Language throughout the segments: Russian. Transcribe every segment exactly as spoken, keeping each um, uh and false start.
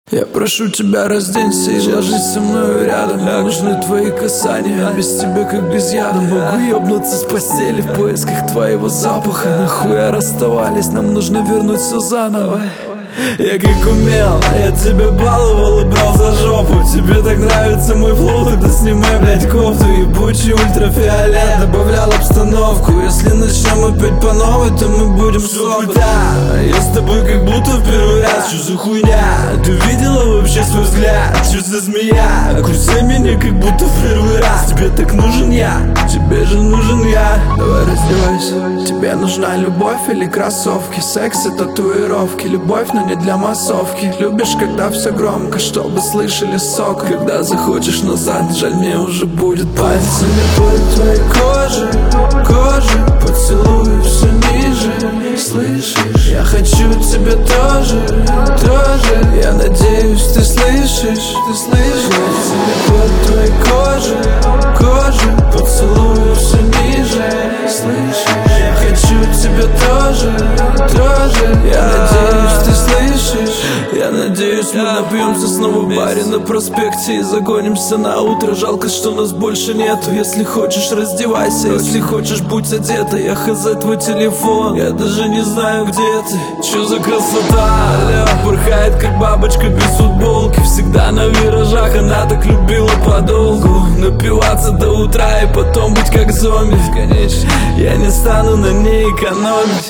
Я прошу тебя, разденься и ложись со мной рядом. Мне нужны твои касания, без тебя как без яда. Могу ёбнуться с постели в поисках твоего запаха. Нахуя расставались, нам нужно вернуть все заново. Я как умел, я тебя баловал и брал за жопу. Тебе так нравится мой флоу, тогда снимай, блядь, кофту. Ебучий ультрафиолет добавлял обстановку. Если начнем опять по новой, то мы будем шоты. Я с тобой как будто в первый раз. Что за хуйня? Ты видела вообще свой взгляд? Что за змея? Кусай меня как будто в первый раз. Тебе так нужен я, тебе же нужен я. Давай раздевайся. Тебе нужна любовь или кроссовки? Секс и татуировки. Любовь, но не для массовки. Любишь, когда все громко, чтобы слышали сок. Когда захочешь назад, жаль, мне уже будет пальцами по твоей коже, коже, поцелую все ниже. Слышишь? Я хочу тебя тоже, тоже. Я надеюсь, ты слышишь, ты слышишь? Пальцами по твоей коже, коже, поцелую все ниже. Слышишь? Я хочу тебя тоже, тоже. Я надеюсь, ты слышишь? Я надеюсь, мы напьемся снова в баре на проспекте и загонимся на утро. Жалко, что нас больше нету. Если хочешь, раздевайся, если хочешь, будь одета. Я хз твой телефон, я даже не знаю, где ты. Чё за красота, аля, порхает как бабочка без футболки. Всегда на виражах, она так любила подолгу. Напиваться до утра и потом быть как зомби. Конечно, я не стану на ней экономить.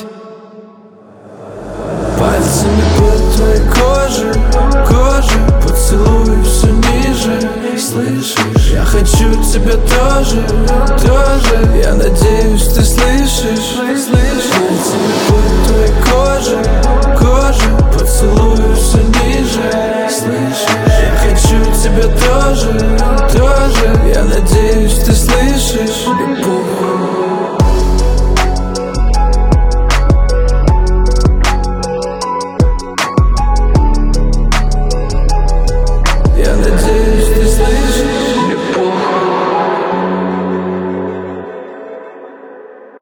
Пальцами по твоей коже, коже, поцелую все ниже. Слышишь? Я хочу тебя тоже, тоже. Я надеюсь, ты слышишь, слышишь? Пальцами по твоей коже, коже, поцелую все ниже. Слышишь? Я хочу тебя тоже.